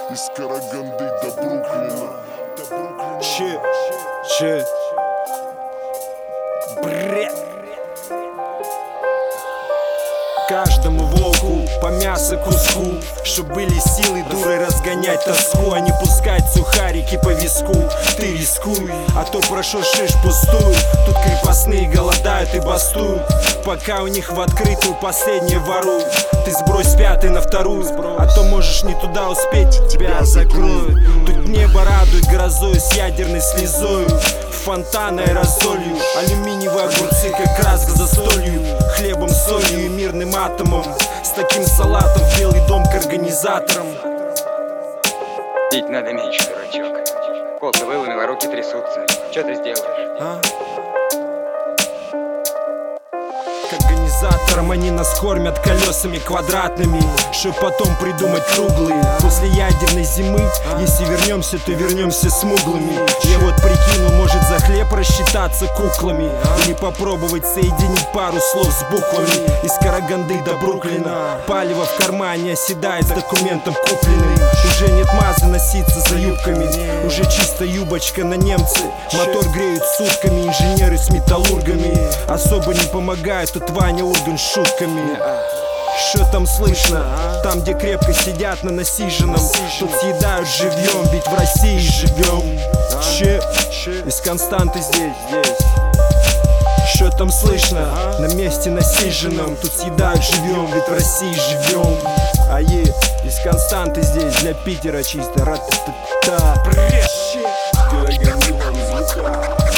Из Караганды до Бруклина. Че? Бред. Каждому волку по мясу куску, чтоб были силы дурой разгонять тоску, а не пускать сухарики по виску. Ты рискуй, а то прошел шиш пустую. Тут крепостные голодают и бастуют, пока у них в открытую последнее воруют. Ты сбрось пятый на вторую, а то можешь не туда успеть, тебя закроют. Тут небо радует грозой с ядерной слезою, фонтаны аэрозолью, алюминиевые огурцы как раз к застолью, хлебом, солью и мирным атомом. С таким салатом в Белый дом к организаторам. Пить надо меньше, дурачок. Колка выломила, руки трясутся. Что ты сделаешь? К организаторам они нас кормят колесами квадратными, чтоб потом придумать круглые. После ядерной зимы, если вернемся, то вернемся смуглыми. Я вот прикинул, может за хлеб рассчитаться куклами, или попробовать соединить пару слов с буквами. Из Караганды до Бруклина палево в кармане оседает с документом купленным. Уже нет мазы носиться за юбками, уже чисто юбочка на немцы. Мотор греют сутками инженеры с металлургами. Особо не помогает тут Ваня Урган с шутками. Что там слышно? Там, где крепко сидят на насиженном, тут съедают живьем, ведь в России живем. Из Константы здесь. Что там слышно? На месте насиженном, тут съедают живьем, ведь в России живем. Из Константы здесь, для Питера чисто. Ра-та-та-та. Караганды вам звука.